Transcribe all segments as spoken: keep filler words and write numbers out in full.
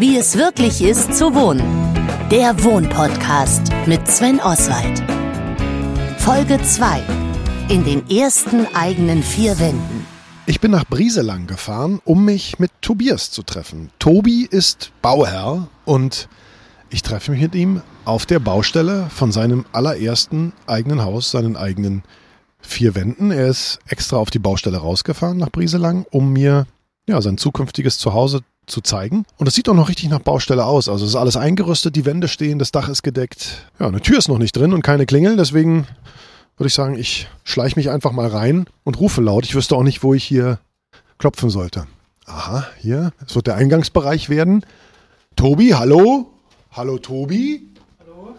Wie es wirklich ist zu wohnen. Der Wohnpodcast mit Sven Oswald. Folge zwei. In den ersten eigenen vier Wänden. Ich bin nach Brieselang gefahren, um mich mit Tobias zu treffen. Tobi ist Bauherr und ich treffe mich mit ihm auf der Baustelle von seinem allerersten eigenen Haus, seinen eigenen vier Wänden. Er ist extra auf die Baustelle rausgefahren nach Brieselang, um mir ja, sein zukünftiges Zuhause zu zeigen. Und es sieht auch noch richtig nach Baustelle aus. Also es ist alles eingerüstet, die Wände stehen, das Dach ist gedeckt. Ja, eine Tür ist noch nicht drin und keine Klingel, deswegen würde ich sagen, ich schleiche mich einfach mal rein und rufe laut. Ich wüsste auch nicht, wo ich hier klopfen sollte. Aha, hier, es wird der Eingangsbereich werden. Tobi, hallo? Hallo Tobi? Hallo?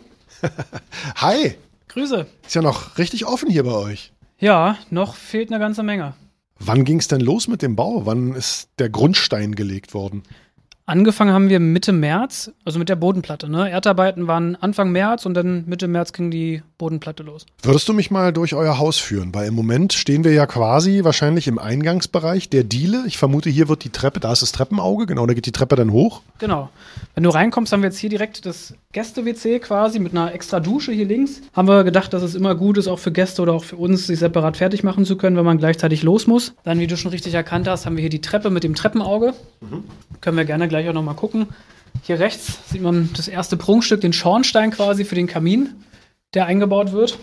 Hi! Grüße. Ist ja noch richtig offen hier bei euch. Ja, noch fehlt eine ganze Menge. Wann ging es denn los mit dem Bau? Wann ist der Grundstein gelegt worden? Angefangen haben wir Mitte März, also mit der Bodenplatte. Ne? Erdarbeiten waren Anfang März und dann Mitte März ging die Bodenplatte los. Würdest du mich mal durch euer Haus führen? Weil im Moment stehen wir ja quasi wahrscheinlich im Eingangsbereich der Diele. Ich vermute, hier wird die Treppe, da ist das Treppenauge, genau, da geht die Treppe dann hoch. Genau. Wenn du reinkommst, haben wir jetzt hier direkt das Gäste-W C quasi mit einer extra Dusche hier links. Haben wir gedacht, dass es immer gut ist, auch für Gäste oder auch für uns, sich separat fertig machen zu können, wenn man gleichzeitig los muss. Dann, wie du schon richtig erkannt hast, haben wir hier die Treppe mit dem Treppenauge. Mhm. Können wir gerne gleich auch nochmal gucken. Hier rechts sieht man das erste Prunkstück, den Schornstein quasi für den Kamin, der eingebaut wird.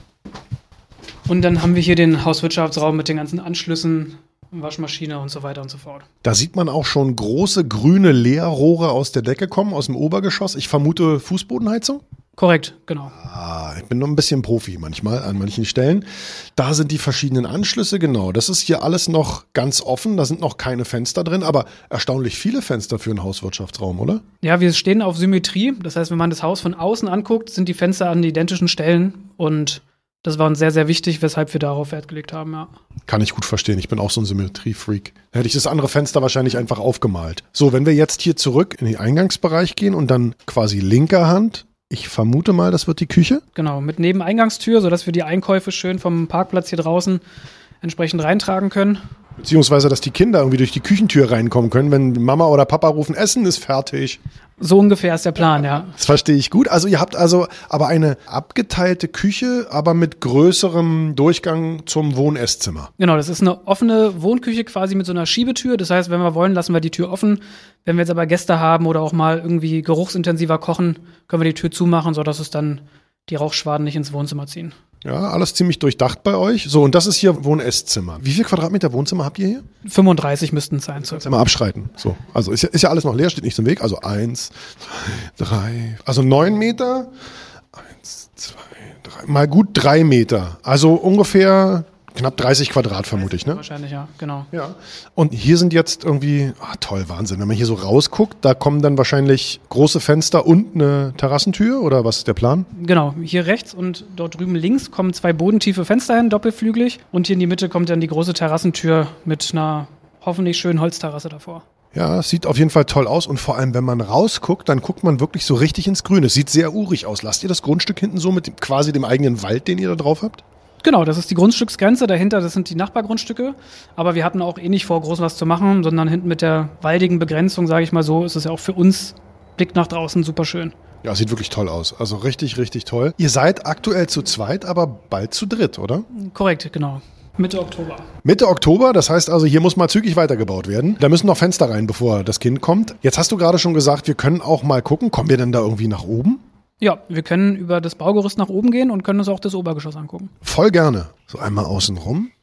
Und dann haben wir hier den Hauswirtschaftsraum mit den ganzen Anschlüssen, Waschmaschine und so weiter und so fort. Da sieht man auch schon große grüne Leerrohre aus der Decke kommen, aus dem Obergeschoss. Ich vermute Fußbodenheizung? Korrekt, genau. Ah, ich bin noch ein bisschen Profi manchmal an manchen Stellen. Da sind die verschiedenen Anschlüsse, genau. Das ist hier alles noch ganz offen, da sind noch keine Fenster drin, aber erstaunlich viele Fenster für einen Hauswirtschaftsraum, oder? Ja, wir stehen auf Symmetrie. Das heißt, wenn man das Haus von außen anguckt, sind die Fenster an identischen Stellen und das war uns sehr, sehr wichtig, weshalb wir darauf Wert gelegt haben, ja. Kann ich gut verstehen. Ich bin auch so ein Symmetrie-Freak. Da hätte ich das andere Fenster wahrscheinlich einfach aufgemalt. So, wenn wir jetzt hier zurück in den Eingangsbereich gehen und dann quasi linker Hand, ich vermute mal, das wird die Küche? Genau, mit Nebeneingangstür, sodass wir die Einkäufe schön vom Parkplatz hier draußen entsprechend reintragen können. Beziehungsweise, dass die Kinder irgendwie durch die Küchentür reinkommen können, wenn Mama oder Papa rufen, Essen ist fertig. So ungefähr ist der Plan, ja. Das verstehe ich gut. Also ihr habt also aber eine abgeteilte Küche, aber mit größerem Durchgang zum Wohn-Esszimmer. Genau, das ist eine offene Wohnküche quasi mit so einer Schiebetür. Das heißt, wenn wir wollen, lassen wir die Tür offen. Wenn wir jetzt aber Gäste haben oder auch mal irgendwie geruchsintensiver kochen, können wir die Tür zumachen, sodass es dann die Rauchschwaden nicht ins Wohnzimmer ziehen. Ja, alles ziemlich durchdacht bei euch. So, und das ist hier Wohn-Esszimmer. Wie viel Quadratmeter Wohnzimmer habt ihr hier? fünfunddreißig müssten es sein. Jetzt mal abschreiten. So, also ist ja, ist ja alles noch leer, steht nichts im Weg. Also eins, zwei, drei, also neun Meter. Eins, zwei, drei, mal gut drei Meter. Also ungefähr knapp dreißig Quadrat, vermute ich, ne? Wahrscheinlich, ja, genau. Ja. Und hier sind jetzt irgendwie, ah, toll, Wahnsinn. Wenn man hier so rausguckt, da kommen dann wahrscheinlich große Fenster und eine Terrassentür, oder was ist der Plan? Genau, hier rechts und dort drüben links kommen zwei bodentiefe Fenster hin, doppelflügelig. Und hier in die Mitte kommt dann die große Terrassentür mit einer hoffentlich schönen Holzterrasse davor. Ja, es sieht auf jeden Fall toll aus und vor allem, wenn man rausguckt, dann guckt man wirklich so richtig ins Grüne. Es sieht sehr urig aus. Lasst ihr das Grundstück hinten so mit dem, quasi dem eigenen Wald, den ihr da drauf habt? Genau, das ist die Grundstücksgrenze. Dahinter, das sind die Nachbargrundstücke. Aber wir hatten auch eh nicht vor, groß was zu machen, sondern hinten mit der waldigen Begrenzung, sage ich mal so, ist es ja auch für uns, Blick nach draußen, super schön. Ja, sieht wirklich toll aus. Also richtig, richtig toll. Ihr seid aktuell zu zweit, aber bald zu dritt, oder? Korrekt, genau. Mitte Oktober. Mitte Oktober, das heißt also, hier muss mal zügig weitergebaut werden. Da müssen noch Fenster rein, bevor das Kind kommt. Jetzt hast du gerade schon gesagt, wir können auch mal gucken. Kommen wir denn da irgendwie nach oben? Ja, wir können über das Baugerüst nach oben gehen und können uns auch das Obergeschoss angucken. Voll gerne. So einmal außen rum.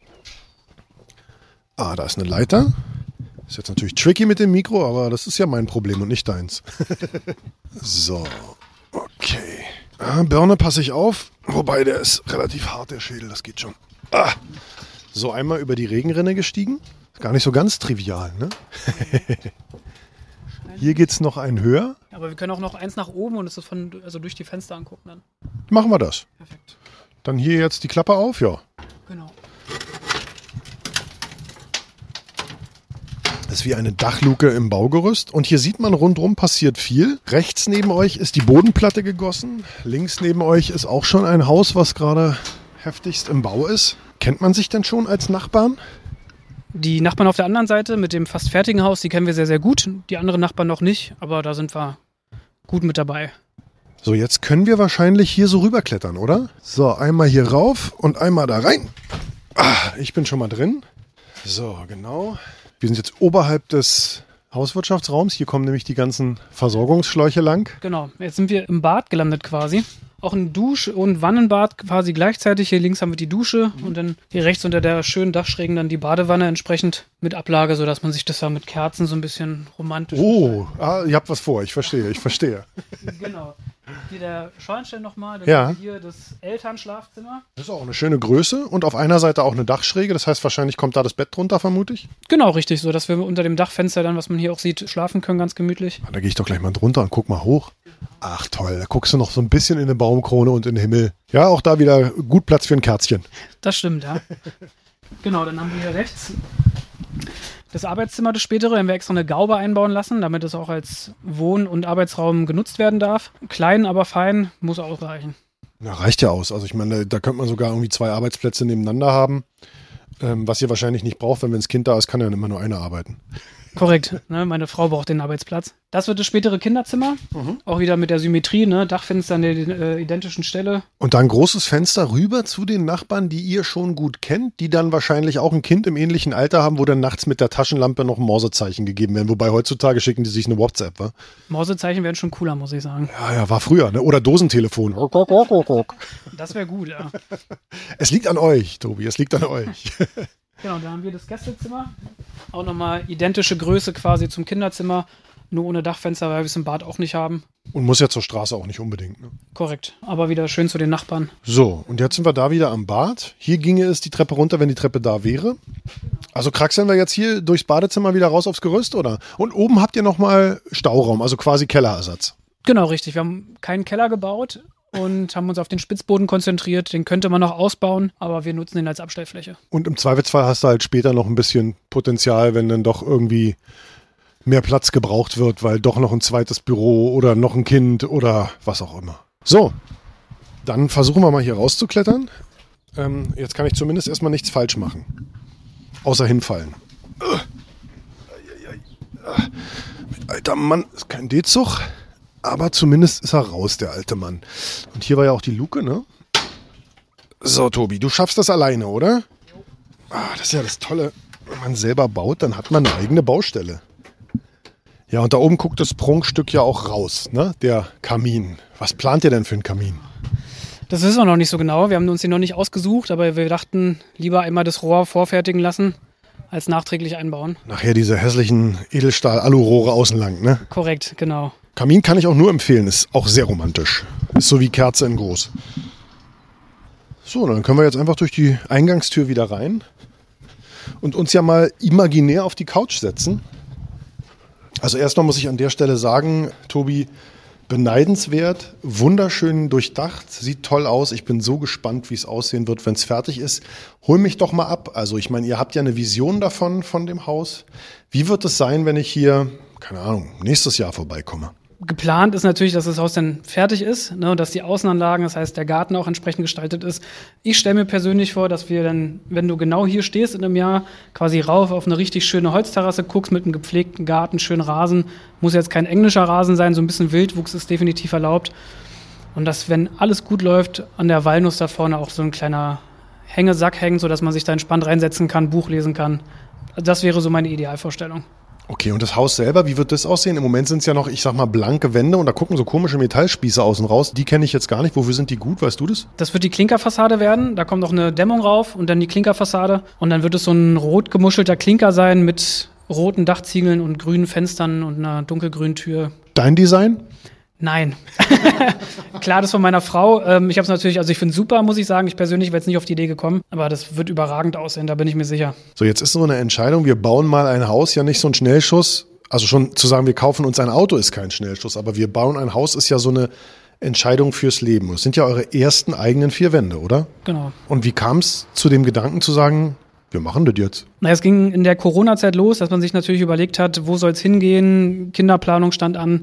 Ah, da ist eine Leiter. Ist jetzt natürlich tricky mit dem Mikro, aber das ist ja mein Problem und nicht deins. So, okay. Ah, Birne passe ich auf. Wobei, der ist relativ hart, der Schädel, das geht schon. Ah. So, einmal über die Regenrinne gestiegen. Ist gar nicht so ganz trivial, ne? Hier geht's noch ein höher. Aber wir können auch noch eins nach oben und es ist von, also durch die Fenster angucken dann. Machen wir das. Perfekt. Dann hier jetzt die Klappe auf, ja. Genau. Das ist wie eine Dachluke im Baugerüst. Und hier sieht man, rundherum passiert viel. Rechts neben euch ist die Bodenplatte gegossen. Links neben euch ist auch schon ein Haus, was gerade heftigst im Bau ist. Kennt man sich denn schon als Nachbarn? Die Nachbarn auf der anderen Seite mit dem fast fertigen Haus, die kennen wir sehr, sehr gut. Die anderen Nachbarn noch nicht, aber da sind wir gut mit dabei. So, jetzt können wir wahrscheinlich hier so rüberklettern, oder? So, einmal hier rauf und einmal da rein. Ah, ich bin schon mal drin. So, genau. Wir sind jetzt oberhalb des Hauswirtschaftsraums. Hier kommen nämlich die ganzen Versorgungsschläuche lang. Genau, jetzt sind wir im Bad gelandet quasi. Auch ein Dusch- und Wannenbad quasi gleichzeitig. Hier links haben wir die Dusche und dann hier rechts unter der schönen Dachschrägen dann die Badewanne entsprechend mit Ablage, sodass man sich das da mit Kerzen so ein bisschen romantisch... Oh, ah, ihr habt was vor. Ich verstehe, ich verstehe. Genau. Hier der Schornstein nochmal, dann Ja. haben wir hier das Elternschlafzimmer. Das ist auch eine schöne Größe und auf einer Seite auch eine Dachschräge. Das heißt, wahrscheinlich kommt da das Bett drunter, vermute ich. Genau, richtig, so dass wir unter dem Dachfenster dann, was man hier auch sieht, schlafen können, ganz gemütlich. Da gehe ich doch gleich mal drunter und guck mal hoch. Ach toll, da guckst du noch so ein bisschen in eine Baumkrone und in den Himmel. Ja, auch da wieder gut Platz für ein Kerzchen. Das stimmt, ja. Genau, dann haben wir hier rechts das Arbeitszimmer, das spätere. Haben wir extra eine Gaube einbauen lassen, damit es auch als Wohn- und Arbeitsraum genutzt werden darf. Klein, aber fein, muss auch reichen. Na, reicht ja aus. Also ich meine, da könnte man sogar irgendwie zwei Arbeitsplätze nebeneinander haben. Ähm, was ihr wahrscheinlich nicht braucht, wenn das Kind da ist, kann ja immer nur einer arbeiten. Korrekt, ne? Meine Frau braucht den Arbeitsplatz. Das wird das spätere Kinderzimmer, mhm. Auch wieder mit der Symmetrie, ne? Dachfenster an der äh, identischen Stelle. Und da ein großes Fenster rüber zu den Nachbarn, die ihr schon gut kennt, die dann wahrscheinlich auch ein Kind im ähnlichen Alter haben, wo dann nachts mit der Taschenlampe noch Morsezeichen gegeben werden. Wobei heutzutage schicken die sich eine WhatsApp, wa? Morsezeichen wären schon cooler, muss ich sagen. Ja, ja, war früher, ne? Oder Dosentelefon. Das wäre gut, ja. Es liegt an euch, Tobi, es liegt an euch. Genau, da haben wir das Gästezimmer. Auch nochmal identische Größe quasi zum Kinderzimmer. Nur ohne Dachfenster, weil wir es im Bad auch nicht haben. Und muss ja zur Straße auch nicht unbedingt, ne? Korrekt, aber wieder schön zu den Nachbarn. So, und jetzt sind wir da wieder am Bad. Hier ginge es die Treppe runter, wenn die Treppe da wäre. Also kraxeln wir jetzt hier durchs Badezimmer wieder raus aufs Gerüst, oder? Und oben habt ihr nochmal Stauraum, also quasi Kellerersatz. Genau, richtig. Wir haben keinen Keller gebaut und haben uns auf den Spitzboden konzentriert. Den könnte man noch ausbauen, aber wir nutzen den als Abstellfläche. Und im Zweifelsfall hast du halt später noch ein bisschen Potenzial, wenn dann doch irgendwie mehr Platz gebraucht wird, weil doch noch ein zweites Büro oder noch ein Kind oder was auch immer. So, dann versuchen wir mal hier rauszuklettern. Ähm, jetzt kann ich zumindest erstmal nichts falsch machen. Außer hinfallen. Alter Mann, ist kein D-Zug. Aber zumindest ist er raus, der alte Mann. Und hier war ja auch die Luke, ne? So, Tobi, du schaffst das alleine, oder? Ah, das ist ja das Tolle. Wenn man selber baut, dann hat man eine eigene Baustelle. Ja, und da oben guckt das Prunkstück ja auch raus, ne? Der Kamin. Was plant ihr denn für einen Kamin? Das wissen wir noch nicht so genau. Wir haben uns den noch nicht ausgesucht, aber wir dachten, lieber einmal das Rohr vorfertigen lassen, als nachträglich einbauen. Nachher diese hässlichen Edelstahl-Alurohre außen lang, ne? Korrekt, genau. Kamin kann ich auch nur empfehlen, ist auch sehr romantisch. Ist so wie Kerze in groß. So, dann können wir jetzt einfach durch die Eingangstür wieder rein und uns ja mal imaginär auf die Couch setzen. Also erstmal muss ich an der Stelle sagen, Tobi, beneidenswert, wunderschön durchdacht, sieht toll aus. Ich bin so gespannt, wie es aussehen wird, wenn es fertig ist. Hol mich doch mal ab. Also ich meine, ihr habt ja eine Vision davon, von dem Haus. Wie wird es sein, wenn ich hier, keine Ahnung, nächstes Jahr vorbeikomme? Geplant ist natürlich, dass das Haus dann fertig ist, ne, und dass die Außenanlagen, das heißt der Garten auch entsprechend gestaltet ist. Ich stelle mir persönlich vor, dass wir dann, wenn du genau hier stehst in einem Jahr, quasi rauf auf eine richtig schöne Holzterrasse guckst mit einem gepflegten Garten, schönen Rasen. Muss jetzt kein englischer Rasen sein, so ein bisschen Wildwuchs ist definitiv erlaubt. Und dass, wenn alles gut läuft, an der Walnuss da vorne auch so ein kleiner Hängesack hängt, sodass man sich da entspannt reinsetzen kann, Buch lesen kann. Das wäre so meine Idealvorstellung. Okay, und das Haus selber, wie wird das aussehen? Im Moment sind es ja noch, ich sag mal, blanke Wände und da gucken so komische Metallspieße außen raus. Die kenne ich jetzt gar nicht. Wofür sind die gut? Weißt du das? Das wird die Klinkerfassade werden. Da kommt noch eine Dämmung rauf und dann die Klinkerfassade. Und dann wird es so ein rot gemuschelter Klinker sein mit roten Dachziegeln und grünen Fenstern und einer dunkelgrünen Tür. Dein Design? Nein. Klar, das von meiner Frau. Ähm, ich habe es natürlich, also ich finde es super, muss ich sagen. Ich persönlich wäre jetzt nicht auf die Idee gekommen, aber das wird überragend aussehen, da bin ich mir sicher. So, jetzt ist so eine Entscheidung, wir bauen mal ein Haus, ja nicht so ein Schnellschuss. Also schon zu sagen, wir kaufen uns ein Auto ist kein Schnellschuss, aber wir bauen ein Haus ist ja so eine Entscheidung fürs Leben. Das sind ja eure ersten eigenen vier Wände, oder? Genau. Und wie kam es zu dem Gedanken zu sagen, wir machen das jetzt? Na, es ging in der Corona-Zeit los, dass man sich natürlich überlegt hat, wo soll es hingehen? Kinderplanung stand an.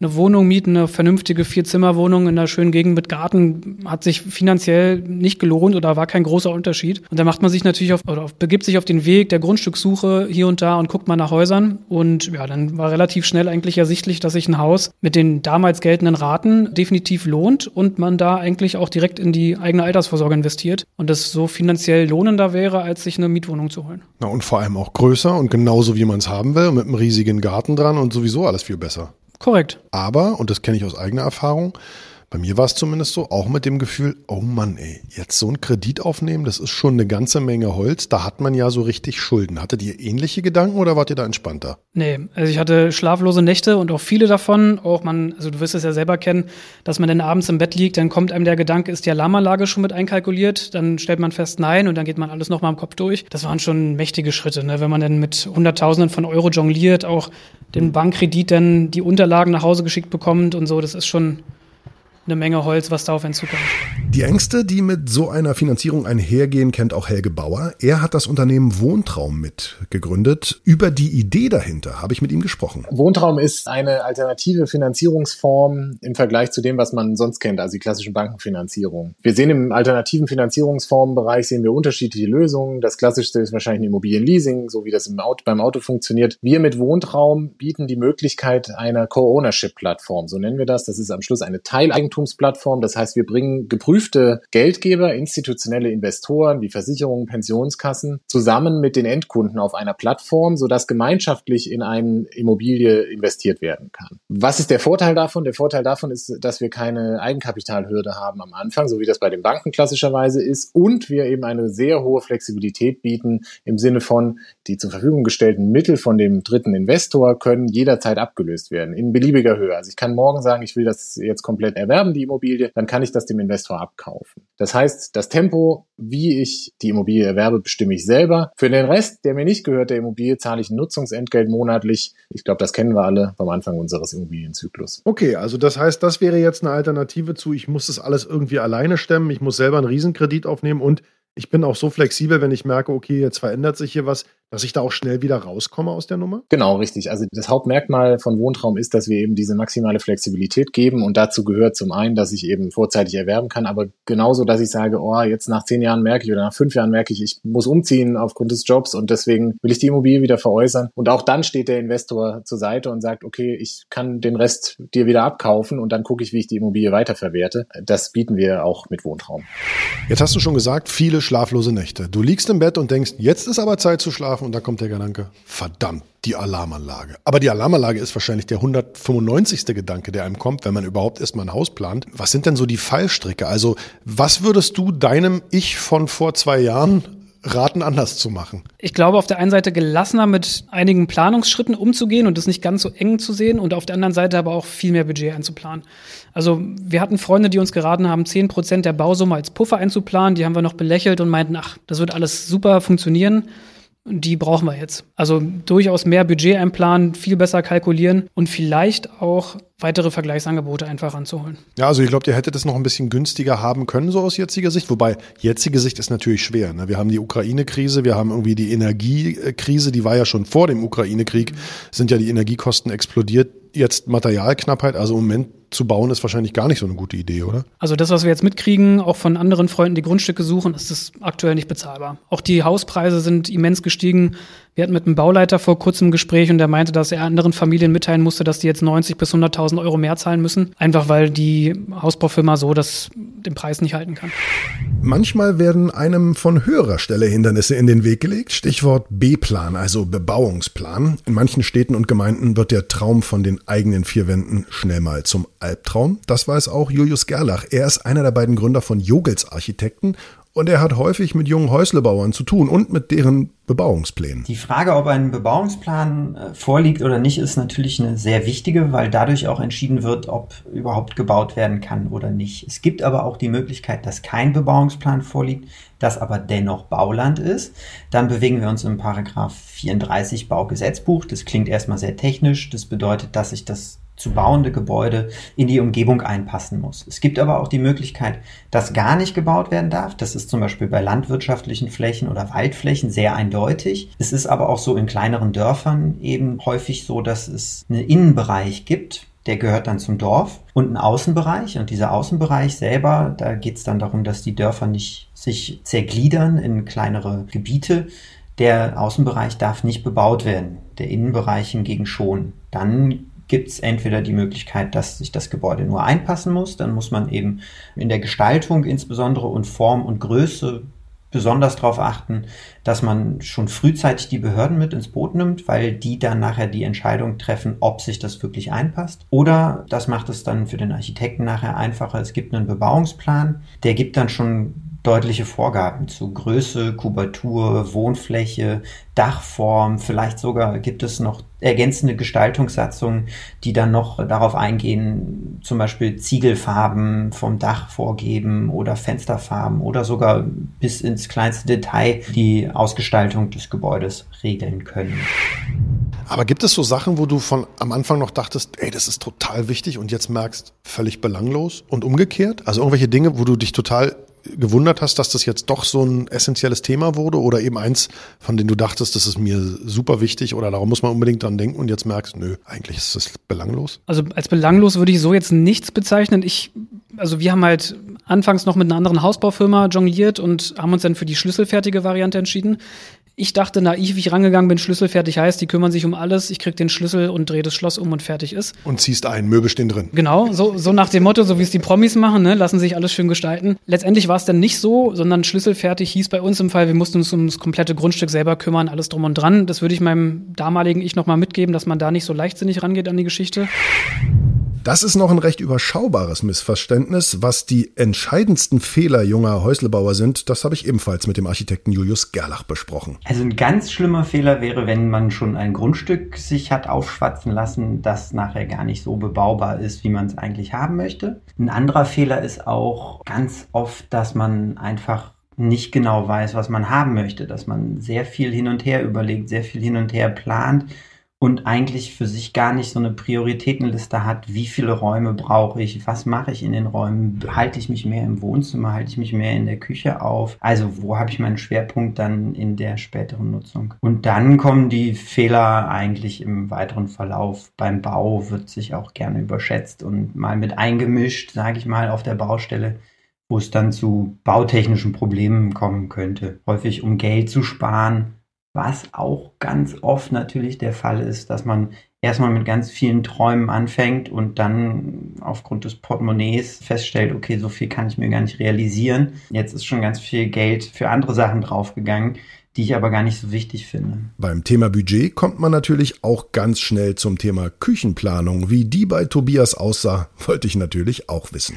eine Wohnung mieten, eine vernünftige Vier-Zimmer-Wohnung in einer schönen Gegend mit Garten, hat sich finanziell nicht gelohnt oder war kein großer Unterschied. Und da macht man sich natürlich auf, oder begibt sich auf den Weg der Grundstückssuche hier und da und guckt mal nach Häusern. Und ja, dann war relativ schnell eigentlich ersichtlich, dass sich ein Haus mit den damals geltenden Raten definitiv lohnt und man da eigentlich auch direkt in die eigene Altersvorsorge investiert und das so finanziell lohnender wäre, als sich eine Mietwohnung zu holen. Na, und vor allem auch größer und genauso, wie man es haben will, mit einem riesigen Garten dran und sowieso alles viel besser. Korrekt. Aber, und das kenne ich aus eigener Erfahrung, bei mir war es zumindest so, auch mit dem Gefühl, oh Mann, ey, jetzt so einen Kredit aufnehmen, das ist schon eine ganze Menge Holz, da hat man ja so richtig Schulden. Hattet ihr ähnliche Gedanken oder wart ihr da entspannter? Nee, also ich hatte schlaflose Nächte und auch viele davon, auch man, also du wirst es ja selber kennen, dass man dann abends im Bett liegt, dann kommt einem der Gedanke, ist die Alarmanlage schon mit einkalkuliert? Dann stellt man fest, nein, und dann geht man alles nochmal im Kopf durch. Das waren schon mächtige Schritte, ne? Wenn man dann mit Hunderttausenden von Euro jongliert, auch den Bankkredit dann die Unterlagen nach Hause geschickt bekommt und so, das ist schon eine Menge Holz, was da auf einen zukommt. Die Ängste, die mit so einer Finanzierung einhergehen, kennt auch Helge Bauer. Er hat das Unternehmen Wohntraum mitgegründet. Über die Idee dahinter habe ich mit ihm gesprochen. Wohntraum ist eine alternative Finanzierungsform im Vergleich zu dem, was man sonst kennt, also die klassischen Bankenfinanzierung. Wir sehen im alternativen Finanzierungsformenbereich sehen wir unterschiedliche Lösungen. Das klassischste ist wahrscheinlich ein Immobilienleasing, so wie das im Auto, beim Auto funktioniert. Wir mit Wohntraum bieten die Möglichkeit einer Co-Ownership-Plattform, so nennen wir das. Das ist am Schluss eine Teileigentumsplattform. Das heißt, wir bringen geprüfte Geldgeber, institutionelle Investoren wie Versicherungen, Pensionskassen zusammen mit den Endkunden auf einer Plattform, sodass gemeinschaftlich in eine Immobilie investiert werden kann. Was ist der Vorteil davon? Der Vorteil davon ist, dass wir keine Eigenkapitalhürde haben am Anfang, so wie das bei den Banken klassischerweise ist, und wir eben eine sehr hohe Flexibilität bieten im Sinne von, die zur Verfügung gestellten Mittel von dem dritten Investor können jederzeit abgelöst werden, in beliebiger Höhe. Also ich kann morgen sagen, ich will das jetzt komplett erwerben, die Immobilie, dann kann ich das dem Investor abkaufen. Das heißt, das Tempo, wie ich die Immobilie erwerbe, bestimme ich selber. Für den Rest, der mir nicht gehört, der Immobilie, zahle ich ein Nutzungsentgelt monatlich. Ich glaube, das kennen wir alle vom Anfang unseres Immobilienzyklus. Okay, also das heißt, das wäre jetzt eine Alternative zu, ich muss das alles irgendwie alleine stemmen, ich muss selber einen Riesenkredit aufnehmen und ich bin auch so flexibel, wenn ich merke, okay, jetzt verändert sich hier was, dass ich da auch schnell wieder rauskomme aus der Nummer? Genau, richtig. Also das Hauptmerkmal von Wohntraum ist, dass wir eben diese maximale Flexibilität geben und dazu gehört zum einen, dass ich eben vorzeitig erwerben kann, aber genauso, dass ich sage, oh, jetzt nach zehn Jahren merke ich oder nach fünf Jahren merke ich, ich muss umziehen aufgrund des Jobs und deswegen will ich die Immobilie wieder veräußern. Und auch dann steht der Investor zur Seite und sagt, okay, ich kann den Rest dir wieder abkaufen und dann gucke ich, wie ich die Immobilie weiterverwerte. Das bieten wir auch mit Wohntraum. Jetzt hast du schon gesagt, viele schlaflose Nächte. Du liegst im Bett und denkst, jetzt ist aber Zeit zu schlafen und dann kommt der Gedanke, verdammt, die Alarmanlage. Aber die Alarmanlage ist wahrscheinlich der hundertfünfundneunzigste Gedanke, der einem kommt, wenn man überhaupt erstmal ein Haus plant. Was sind denn so die Fallstricke? Also was würdest du deinem Ich von vor zwei Jahren raten, anders zu machen? Ich glaube, auf der einen Seite gelassener mit einigen Planungsschritten umzugehen und das nicht ganz so eng zu sehen und auf der anderen Seite aber auch viel mehr Budget einzuplanen. Also wir hatten Freunde, die uns geraten haben, zehn Prozent der Bausumme als Puffer einzuplanen. Die haben wir noch belächelt und meinten, ach, das wird alles super funktionieren. Die brauchen wir jetzt. Also durchaus mehr Budget einplanen, viel besser kalkulieren und vielleicht auch weitere Vergleichsangebote einfach ranzuholen. Ja, also ich glaube, ihr hättet es noch ein bisschen günstiger haben können, so aus jetziger Sicht. Wobei, jetzige Sicht ist natürlich schwer. Ne? Wir haben die Ukraine-Krise, wir haben irgendwie die Energiekrise, die war ja schon vor dem Ukraine-Krieg, sind ja die Energiekosten explodiert. Jetzt Materialknappheit, also im Moment zu bauen, ist wahrscheinlich gar nicht so eine gute Idee, oder? Also das, was wir jetzt mitkriegen, auch von anderen Freunden, die Grundstücke suchen, ist das aktuell nicht bezahlbar. Auch die Hauspreise sind immens gestiegen. Wir hatten mit einem Bauleiter vor kurzem ein Gespräch und der meinte, dass er anderen Familien mitteilen musste, dass die jetzt neunzig bis hunderttausend Euro mehr zahlen müssen. Einfach weil die Hausbaufirma so das den Preis nicht halten kann. Manchmal werden einem von höherer Stelle Hindernisse in den Weg gelegt. Stichwort B-Plan, also Bebauungsplan. In manchen Städten und Gemeinden wird der Traum von den eigenen vier Wänden schnell mal zum Albtraum. Das weiß auch Julius Gerlach. Er ist einer der beiden Gründer von Jogels Architekten. Und er hat häufig mit jungen Häuslebauern zu tun und mit deren Bebauungsplänen. Die Frage, ob ein Bebauungsplan äh, vorliegt oder nicht, ist natürlich eine sehr wichtige, weil dadurch auch entschieden wird, ob überhaupt gebaut werden kann oder nicht. Es gibt aber auch die Möglichkeit, dass kein Bebauungsplan vorliegt, das aber dennoch Bauland ist. Dann bewegen wir uns im Paragraph vierunddreißig Baugesetzbuch. Das klingt erstmal sehr technisch. Das bedeutet, dass sich das zu bauende Gebäude in die Umgebung einpassen muss. Es gibt aber auch die Möglichkeit, dass gar nicht gebaut werden darf. Das ist zum Beispiel bei landwirtschaftlichen Flächen oder Waldflächen sehr eindeutig. Es ist aber auch so in kleineren Dörfern eben häufig so, dass es einen Innenbereich gibt, Der gehört dann zum Dorf und ein Außenbereich. Und dieser Außenbereich selber, da geht es dann darum, dass die Dörfer nicht sich zergliedern in kleinere Gebiete. Der Außenbereich darf nicht bebaut werden, der Innenbereich hingegen schon. Dann gibt es entweder die Möglichkeit, dass sich das Gebäude nur einpassen muss. Dann muss man eben in der Gestaltung insbesondere und Form und Größe besonders darauf achten, dass man schon frühzeitig die Behörden mit ins Boot nimmt, weil die dann nachher die Entscheidung treffen, ob sich das wirklich einpasst. Oder, das macht es dann für den Architekten nachher einfacher, es gibt einen Bebauungsplan, der gibt dann schon deutliche Vorgaben zu Größe, Kubatur, Wohnfläche, Dachform. Vielleicht sogar gibt es noch ergänzende Gestaltungssatzungen, die dann noch darauf eingehen, zum Beispiel Ziegelfarben vom Dach vorgeben oder Fensterfarben oder sogar bis ins kleinste Detail die Ausgestaltung des Gebäudes regeln können. Aber gibt es so Sachen, wo du von am Anfang noch dachtest, ey, das ist total wichtig und jetzt merkst, völlig belanglos und umgekehrt? Also irgendwelche Dinge, wo du dich total gewundert hast, dass das jetzt doch so ein essentielles Thema wurde oder eben eins, von dem du dachtest, das ist mir super wichtig oder darum muss man unbedingt dran denken und jetzt merkst, nö, eigentlich ist das belanglos? Also als belanglos würde ich so jetzt nichts bezeichnen. Ich, also wir haben halt anfangs noch mit einer anderen Hausbaufirma jongliert und haben uns dann für die schlüsselfertige Variante entschieden. Ich dachte naiv, wie ich rangegangen bin, schlüsselfertig heißt, die kümmern sich um alles, ich krieg den Schlüssel und drehe das Schloss um und fertig ist. Und ziehst ein, Möbel stehen drin. Genau, so, so nach dem Motto, so wie es die Promis machen, ne, lassen sich alles schön gestalten. Letztendlich war es dann nicht so, sondern schlüsselfertig hieß bei uns im Fall, wir mussten uns um das komplette Grundstück selber kümmern, alles drum und dran. Das würde ich meinem damaligen Ich nochmal mitgeben, dass man da nicht so leichtsinnig rangeht an die Geschichte. Das ist noch ein recht überschaubares Missverständnis. Was die entscheidendsten Fehler junger Häuslebauer sind, das habe ich ebenfalls mit dem Architekten Julius Gerlach besprochen. Also ein ganz schlimmer Fehler wäre, wenn man schon ein Grundstück sich hat aufschwatzen lassen, das nachher gar nicht so bebaubar ist, wie man es eigentlich haben möchte. Ein anderer Fehler ist auch ganz oft, dass man einfach nicht genau weiß, was man haben möchte, dass man sehr viel hin und her überlegt, sehr viel hin und her plant und eigentlich für sich gar nicht so eine Prioritätenliste hat, wie viele Räume brauche ich, was mache ich in den Räumen, halte ich mich mehr im Wohnzimmer, halte ich mich mehr in der Küche auf, also wo habe ich meinen Schwerpunkt dann in der späteren Nutzung. Und dann kommen die Fehler eigentlich im weiteren Verlauf. Beim Bau wird sich auch gerne überschätzt und mal mit eingemischt, sage ich mal, auf der Baustelle, wo es dann zu bautechnischen Problemen kommen könnte. Häufig um Geld zu sparen, was auch ganz oft natürlich der Fall ist, dass man erstmal mit ganz vielen Träumen anfängt und dann aufgrund des Portemonnaies feststellt, okay, so viel kann ich mir gar nicht realisieren. Jetzt ist schon ganz viel Geld für andere Sachen draufgegangen, die ich aber gar nicht so wichtig finde. Beim Thema Budget kommt man natürlich auch ganz schnell zum Thema Küchenplanung. Wie die bei Tobias aussah, wollte ich natürlich auch wissen.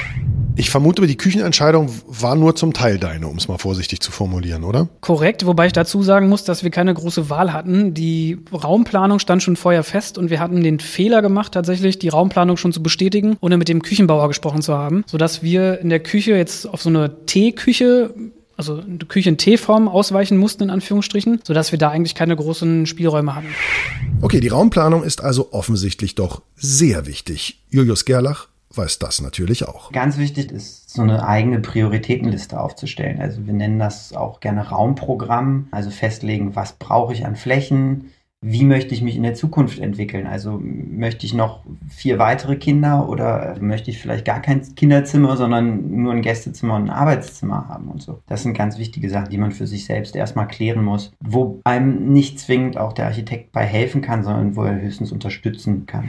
Ich vermute, die Küchenentscheidung war nur zum Teil deine, um es mal vorsichtig zu formulieren, oder? Korrekt, wobei ich dazu sagen muss, dass wir keine große Wahl hatten. Die Raumplanung stand schon vorher fest und wir hatten den Fehler gemacht, tatsächlich die Raumplanung schon zu bestätigen, ohne mit dem Küchenbauer gesprochen zu haben, sodass wir in der Küche jetzt auf so eine Teeküche, also eine Küche in T-Form ausweichen mussten, in Anführungsstrichen, sodass wir da eigentlich keine großen Spielräume hatten. Okay, die Raumplanung ist also offensichtlich doch sehr wichtig. Julius Gerlach weiß das natürlich auch. Ganz wichtig ist, so eine eigene Prioritätenliste aufzustellen. Also wir nennen das auch gerne Raumprogramm, also festlegen, was brauche ich an Flächen, wie möchte ich mich in der Zukunft entwickeln? Also möchte ich noch vier weitere Kinder oder möchte ich vielleicht gar kein Kinderzimmer, sondern nur ein Gästezimmer und ein Arbeitszimmer haben und so. Das sind ganz wichtige Sachen, die man für sich selbst erstmal klären muss, wo einem nicht zwingend auch der Architekt bei helfen kann, sondern wo er höchstens unterstützen kann.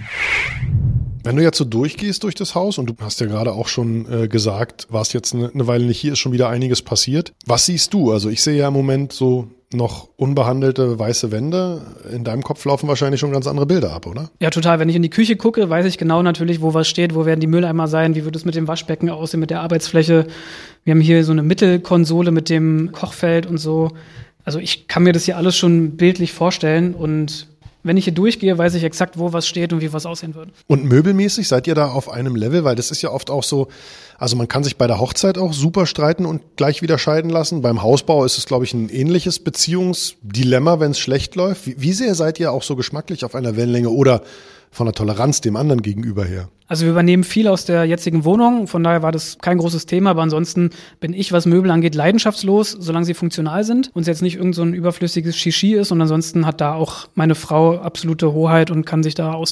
Wenn du jetzt so durchgehst durch das Haus und du hast ja gerade auch schon äh, gesagt, warst jetzt eine, eine Weile nicht hier, ist schon wieder einiges passiert. Was siehst du? Also ich sehe ja im Moment so noch unbehandelte weiße Wände. In deinem Kopf laufen wahrscheinlich schon ganz andere Bilder ab, oder? Ja, total. Wenn ich in die Küche gucke, weiß ich genau natürlich, wo was steht, wo werden die Mülleimer sein, wie wird es mit dem Waschbecken aussehen, mit der Arbeitsfläche. Wir haben hier so eine Mittelkonsole mit dem Kochfeld und so. Also ich kann mir das hier alles schon bildlich vorstellen und wenn ich hier durchgehe, weiß ich exakt, wo was steht und wie was aussehen wird. Und möbelmäßig seid ihr da auf einem Level? Weil das ist ja oft auch so, also man kann sich bei der Hochzeit auch super streiten und gleich wieder scheiden lassen. Beim Hausbau ist es, glaube ich, ein ähnliches Beziehungsdilemma, wenn es schlecht läuft. Wie, wie sehr seid ihr auch so geschmacklich auf einer Wellenlänge oder von der Toleranz dem anderen gegenüber her? Also wir übernehmen viel aus der jetzigen Wohnung, von daher war das kein großes Thema, aber ansonsten bin ich, was Möbel angeht, leidenschaftslos, solange sie funktional sind und es jetzt nicht irgend so ein überflüssiges Shishi ist und ansonsten hat da auch meine Frau absolute Hoheit und kann sich da austoben.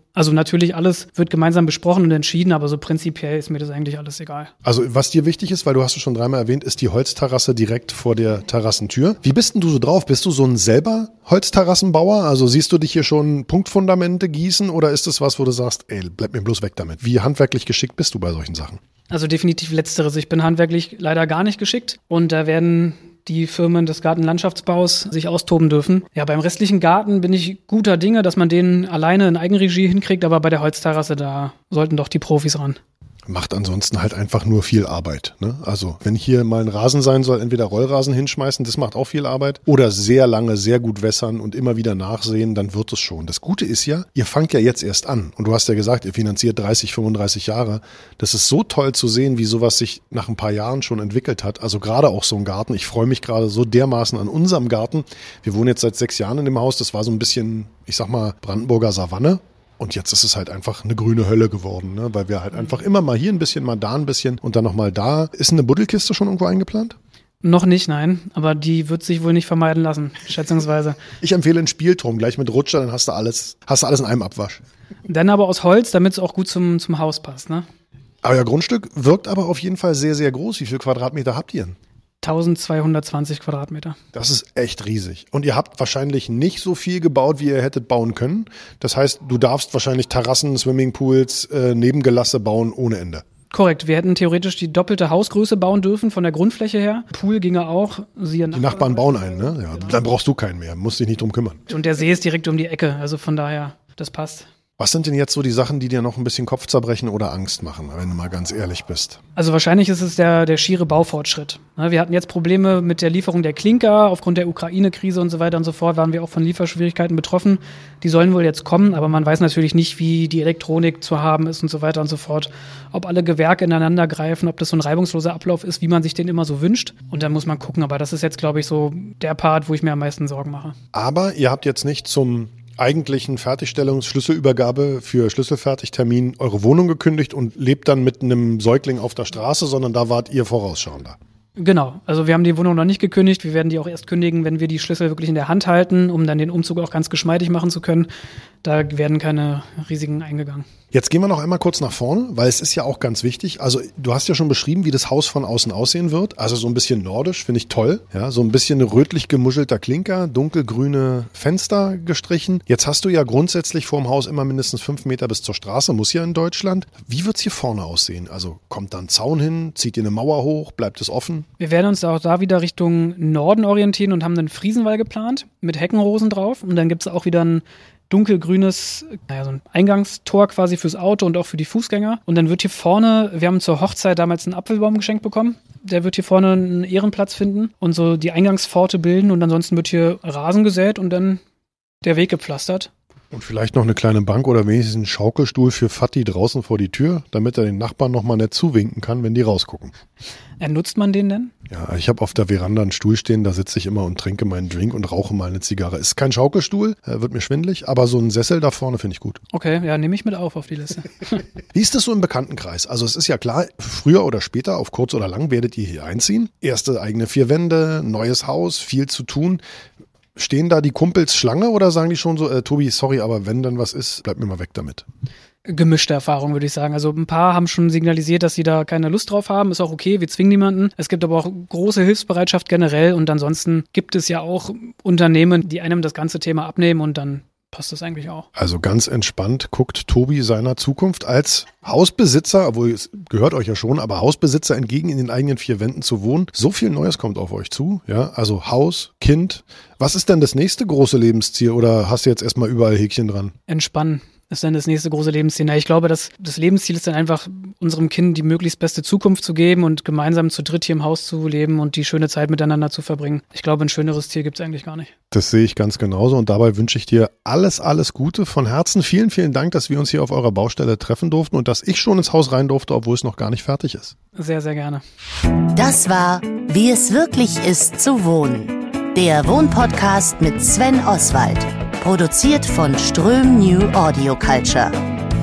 Also natürlich alles wird gemeinsam besprochen und entschieden, aber so prinzipiell ist mir das eigentlich alles egal. Also was dir wichtig ist, weil du hast es schon dreimal erwähnt, ist die Holzterrasse direkt vor der Terrassentür. Wie bist denn du so drauf? Bist du so ein selber Holzterrassenbauer? Also siehst du dich hier schon Punktfundamente gießen oder ist das was, wo du sagst, ey, bleib mir bloß weg damit? Wie handwerklich geschickt bist du bei solchen Sachen? Also definitiv Letzteres. Ich bin handwerklich leider gar nicht geschickt und da werden die Firmen des Gartenlandschaftsbaus sich austoben dürfen. Ja, beim restlichen Garten bin ich guter Dinge, dass man den alleine in Eigenregie hinkriegt, aber bei der Holzterrasse, da sollten doch die Profis ran. Macht ansonsten halt einfach nur viel Arbeit. Ne? Also wenn hier mal ein Rasen sein soll, entweder Rollrasen hinschmeißen, das macht auch viel Arbeit, oder sehr lange, sehr gut wässern und immer wieder nachsehen, dann wird es schon. Das Gute ist ja, ihr fangt ja jetzt erst an und du hast ja gesagt, ihr finanziert dreißig, fünfunddreißig Jahre. Das ist so toll zu sehen, wie sowas sich nach ein paar Jahren schon entwickelt hat. Also gerade auch so ein Garten. Ich freue mich gerade so dermaßen an unserem Garten. Wir wohnen jetzt seit sechs Jahren in dem Haus. Das war so ein bisschen, ich sag mal, Brandenburger Savanne. Und jetzt ist es halt einfach eine grüne Hölle geworden, ne? Weil wir halt einfach immer mal hier ein bisschen, mal da ein bisschen und dann nochmal da. Ist eine Buddelkiste schon irgendwo eingeplant? Noch nicht, nein. Aber die wird sich wohl nicht vermeiden lassen, schätzungsweise. Ich empfehle einen Spielturm, gleich mit Rutscher, dann hast du alles, hast du alles in einem Abwasch. Dann aber aus Holz, damit es auch gut zum, zum Haus passt, ne? Euer Grundstück wirkt aber auf jeden Fall sehr, sehr groß. Wie viele Quadratmeter habt ihr denn? eintausendzweihundertzwanzig Quadratmeter. Das ist echt riesig. Und ihr habt wahrscheinlich nicht so viel gebaut, wie ihr hättet bauen können. Das heißt, du darfst wahrscheinlich Terrassen, Swimmingpools, äh, Nebengelasse bauen ohne Ende. Korrekt. Wir hätten theoretisch die doppelte Hausgröße bauen dürfen von der Grundfläche her. Pool ginge auch. Siehe die Nachbarn bauen einen, ne? Ja, genau. Dann brauchst du keinen mehr. Musst dich nicht drum kümmern. Und der See ist direkt um die Ecke. Also von daher, das passt. Was sind denn jetzt so die Sachen, die dir noch ein bisschen Kopfzerbrechen oder Angst machen, wenn du mal ganz ehrlich bist? Also wahrscheinlich ist es der, der schiere Baufortschritt. Wir hatten jetzt Probleme mit der Lieferung der Klinker. Aufgrund der Ukraine-Krise und so weiter und so fort waren wir auch von Lieferschwierigkeiten betroffen. Die sollen wohl jetzt kommen, aber man weiß natürlich nicht, wie die Elektronik zu haben ist und so weiter und so fort. Ob alle Gewerke ineinander greifen, ob das so ein reibungsloser Ablauf ist, wie man sich den immer so wünscht. Und dann muss man gucken. Aber das ist jetzt, glaube ich, so der Part, wo ich mir am meisten Sorgen mache. Aber ihr habt jetzt nicht zum eigentlichen Fertigstellungsschlüsselübergabe für Schlüsselfertigtermin eure Wohnung gekündigt und lebt dann mit einem Säugling auf der Straße, sondern da wart ihr vorausschauender. Genau, also wir haben die Wohnung noch nicht gekündigt, wir werden die auch erst kündigen, wenn wir die Schlüssel wirklich in der Hand halten, um dann den Umzug auch ganz geschmeidig machen zu können. Da werden keine Risiken eingegangen. Jetzt gehen wir noch einmal kurz nach vorne, weil es ist ja auch ganz wichtig. Also du hast ja schon beschrieben, wie das Haus von außen aussehen wird. Also so ein bisschen nordisch, finde ich toll. Ja, so ein bisschen rötlich gemuschelter Klinker, dunkelgrüne Fenster gestrichen. Jetzt hast du ja grundsätzlich vorm Haus immer mindestens fünf Meter bis zur Straße, muss ja in Deutschland. Wie wird's hier vorne aussehen? Also kommt da ein Zaun hin, zieht ihr eine Mauer hoch, bleibt es offen? Wir werden uns auch da wieder Richtung Norden orientieren und haben einen Friesenwall geplant mit Heckenrosen drauf. Und dann gibt es auch wieder ein dunkelgrünes, naja, so ein Eingangstor quasi fürs Auto und auch für die Fußgänger. Und dann wird hier vorne, wir haben zur Hochzeit damals einen Apfelbaum geschenkt bekommen. Der wird hier vorne einen Ehrenplatz finden und so die Eingangspforte bilden. Und ansonsten wird hier Rasen gesät und dann der Weg gepflastert. Und vielleicht noch eine kleine Bank oder wenigstens einen Schaukelstuhl für Fatih draußen vor die Tür, damit er den Nachbarn nochmal nett zuwinken kann, wenn die rausgucken. Ja, nutzt man den denn? Ja, ich habe auf der Veranda einen Stuhl stehen, da sitze ich immer und trinke meinen Drink und rauche mal eine Zigarre. Ist kein Schaukelstuhl, wird mir schwindelig, aber so ein Sessel da vorne finde ich gut. Okay, ja, nehme ich mit auf auf die Liste. Wie ist das so im Bekanntenkreis? Also es ist ja klar, früher oder später, auf kurz oder lang, werdet ihr hier einziehen. Erste eigene vier Wände, neues Haus, viel zu tun. Stehen da die Kumpels Schlange oder sagen die schon so, äh, Tobi, sorry, aber wenn dann was ist, bleib mir mal weg damit? Gemischte Erfahrung, würde ich sagen. Also ein paar haben schon signalisiert, dass sie da keine Lust drauf haben. Ist auch okay, wir zwingen niemanden. Es gibt aber auch große Hilfsbereitschaft generell und ansonsten gibt es ja auch Unternehmen, die einem das ganze Thema abnehmen und dann passt das eigentlich auch. Also ganz entspannt guckt Tobi seiner Zukunft als Hausbesitzer, obwohl es gehört euch ja schon, aber Hausbesitzer entgegen, in den eigenen vier Wänden zu wohnen. So viel Neues kommt auf euch zu, ja, also Haus, Kind. Was ist denn das nächste große Lebensziel oder hast du jetzt erstmal überall Häkchen dran? Entspannen ist dann das nächste große Lebensziel. Na, ich glaube, dass das Lebensziel ist dann einfach, unserem Kind die möglichst beste Zukunft zu geben und gemeinsam zu dritt hier im Haus zu leben und die schöne Zeit miteinander zu verbringen. Ich glaube, ein schöneres Ziel gibt es eigentlich gar nicht. Das sehe ich ganz genauso und dabei wünsche ich dir alles, alles Gute von Herzen. Vielen, vielen Dank, dass wir uns hier auf eurer Baustelle treffen durften und dass ich schon ins Haus rein durfte, obwohl es noch gar nicht fertig ist. Sehr, sehr gerne. Das war Wie es wirklich ist zu wohnen. Der Wohnpodcast mit Sven Oswald. Produziert von Ström New Audio Culture.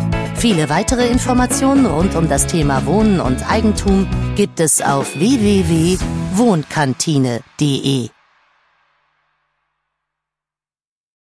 Viele weitere Informationen rund um das Thema Wohnen und Eigentum gibt es auf w w w punkt wohnkantine punkt de.